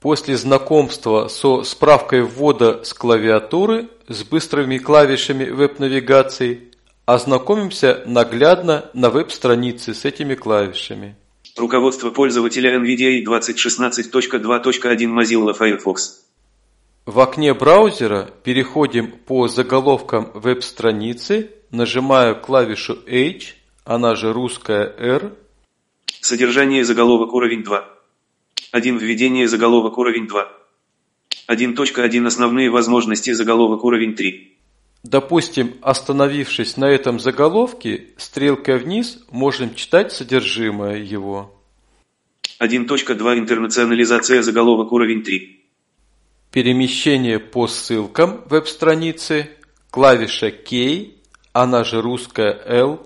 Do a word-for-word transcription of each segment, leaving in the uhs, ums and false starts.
После знакомства со справкой ввода с клавиатуры с быстрыми клавишами веб-навигации ознакомимся наглядно на веб-странице с этими клавишами. Руководство пользователя эн ви ди эй двадцать шестнадцать точка два точка один Mozilla Firefox. В окне браузера переходим по заголовкам веб-страницы, нажимаю клавишу H, она же русская R. Содержание заголовок уровень два. один. Введение заголовок уровень два. один точка один. Основные возможности заголовок уровень три. Допустим, остановившись на этом заголовке, стрелкой вниз можем читать содержимое его. один точка два. Интернационализация заголовок уровень три. Перемещение по ссылкам веб-страницы, клавиша K, она же русская L.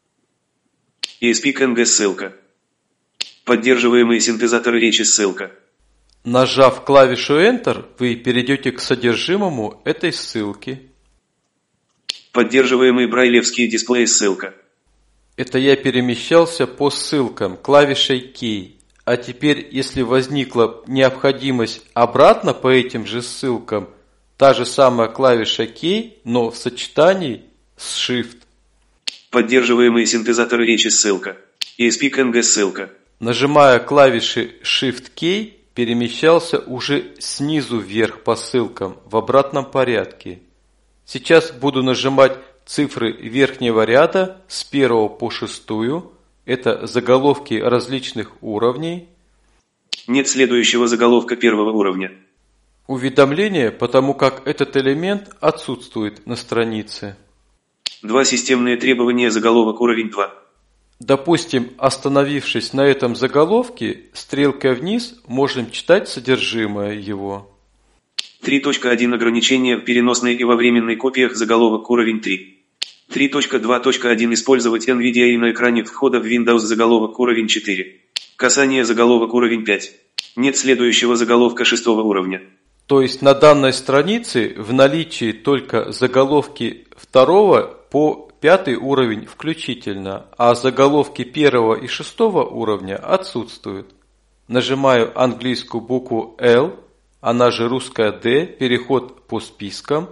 и эс пи кей эн джи ссылка. Поддерживаемые синтезаторы речи ссылка. Нажав клавишу Enter, вы перейдете к содержимому этой ссылки. Поддерживаемые брайлевские дисплеи ссылка. Это я перемещался по ссылкам клавишей K. А теперь, если возникла необходимость обратно по этим же ссылкам, та же самая клавиша K, но в сочетании с Shift. Поддерживаемые синтезаторы речи ссылка. и эс пи кей эн джи ссылка. Нажимая клавиши Shift-K, перемещался уже снизу вверх по ссылкам в обратном порядке. Сейчас буду нажимать цифры верхнего ряда с первого по шестую. Это заголовки различных уровней. Нет следующего заголовка первого уровня. Уведомление, потому как этот элемент отсутствует на странице. Два. Системные требования заголовок уровень два. Допустим, остановившись на этом заголовке, стрелкой вниз можем читать содержимое его. три точка один. Ограничения в переносной и во временной копиях заголовок уровень три. три точка два точка один. Использовать эн ви ди эй на экране входа в Windows заголовок уровень четыре. Касание заголовок уровень пять. Нет следующего заголовка шестого уровня. То есть на данной странице в наличии только заголовки второго по пятый уровень включительно, а заголовки первого и шестого уровня отсутствуют. Нажимаю английскую букву L, она же русская D, переход по спискам.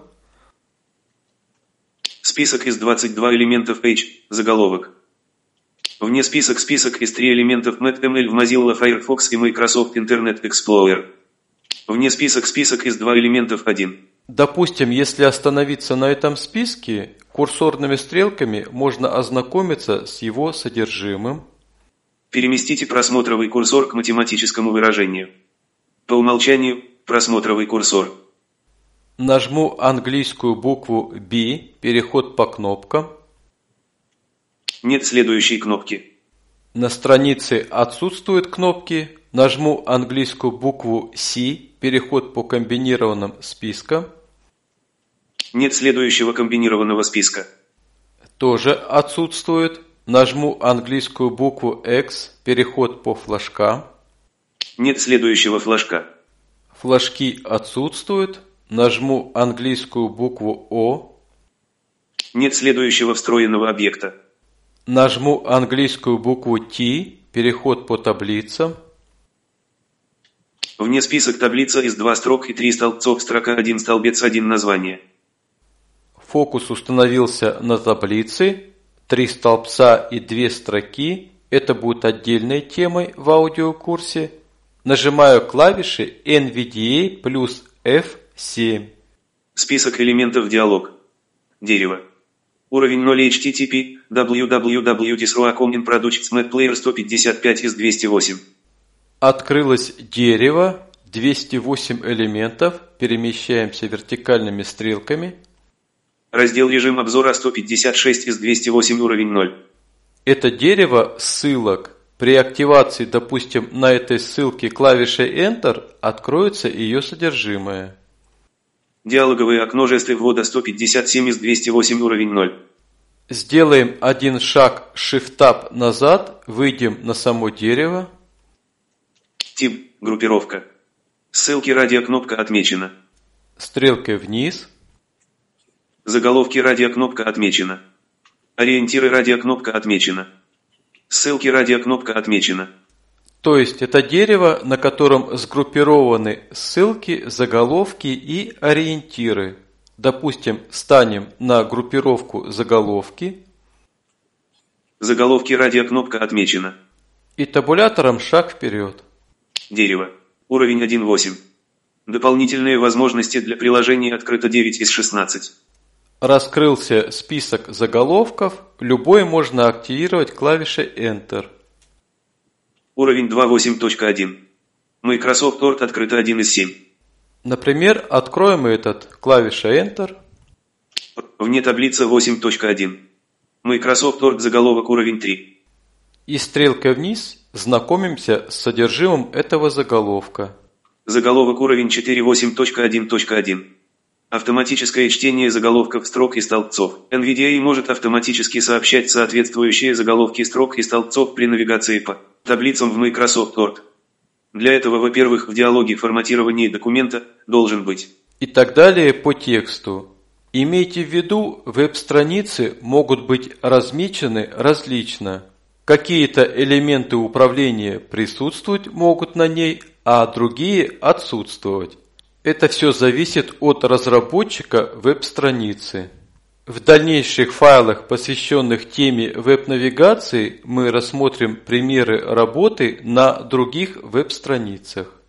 Список из двадцати двух элементов H, заголовок. Вне список список из трех элементов эм эл в Mozilla Firefox и Microsoft Internet Explorer. Вне список список из двух элементов один. Допустим, если остановиться на этом списке, курсорными стрелками можно ознакомиться с его содержимым. Переместите просмотровый курсор к математическому выражению. По умолчанию просмотровый курсор. Нажму английскую букву B, переход по кнопкам. Нет следующей кнопки. На странице отсутствуют кнопки. Нажму английскую букву C, переход по комбинированным спискам. Нет следующего комбинированного списка. Тоже отсутствует. Нажму английскую букву X, переход по флажкам. Нет следующего флажка. Флажки отсутствуют. Нажму английскую букву O. Нет следующего встроенного объекта. Нажму английскую букву T, переход по таблицам. Вне список таблица из двух строк и три столбцов, строка один, столбец один, название. Фокус установился на таблице, три столбца и две строки. Это будет отдельной темой в аудиокурсе. Нажимаю клавиши эн ви ди эй плюс эф семь. Список элементов диалог. Дерево. Уровень ноль эйч ти ти пи, дабл ю дабл ю дабл ю точка дисроаком in products netplayer сто пятьдесят пять из двухсот восьми. Открылось дерево, двести восемь элементов, перемещаемся вертикальными стрелками. Раздел режим обзора сто пятьдесят шесть из двухсот восьми, уровень ноль. Это дерево ссылок. При активации, допустим, на этой ссылке клавишей Enter откроется ее содержимое. Диалоговое окно жесты ввода сто пятьдесят семь из двухсот восьми, уровень ноль. Сделаем один шаг Shift-Tab назад, выйдем на само дерево. Тип, группировка. Ссылки радиокнопка отмечена. Стрелкой вниз. Заголовки радиокнопка отмечена. Ориентиры радиокнопка отмечена. Ссылки радиокнопка отмечена. То есть это дерево, на котором сгруппированы ссылки, заголовки и ориентиры. Допустим, станем на группировку заголовки. Заголовки радиокнопка отмечена. И табулятором шаг вперед. Дерево. Уровень один точка восемь. Дополнительные возможности для приложения открыто девять из шестнадцати. Раскрылся список заголовков, любой можно активировать клавишей Enter. Уровень два точка восемь точка один. Microsoft Word открыто один из семи. Например, откроем этот клавишей Enter. Вне таблица восемь точка один. Microsoft Word заголовок уровень три. И стрелкой вниз знакомимся с содержимым этого заголовка. Заголовок уровень четыре точка восемь точка один точка один. Автоматическое чтение заголовков строк и столбцов. эн ви ди эй может автоматически сообщать соответствующие заголовки строк и столбцов при навигации по таблицам в Microsoft Word. Для этого, во-первых, в диалоге форматирования документа должен быть. И так далее по тексту. Имейте в виду, веб-страницы могут быть размечены различно. Какие-то элементы управления присутствовать могут на ней, а другие отсутствовать. Это все зависит от разработчика веб-страницы. В дальнейших файлах, посвященных теме веб-навигации, мы рассмотрим примеры работы на других веб-страницах.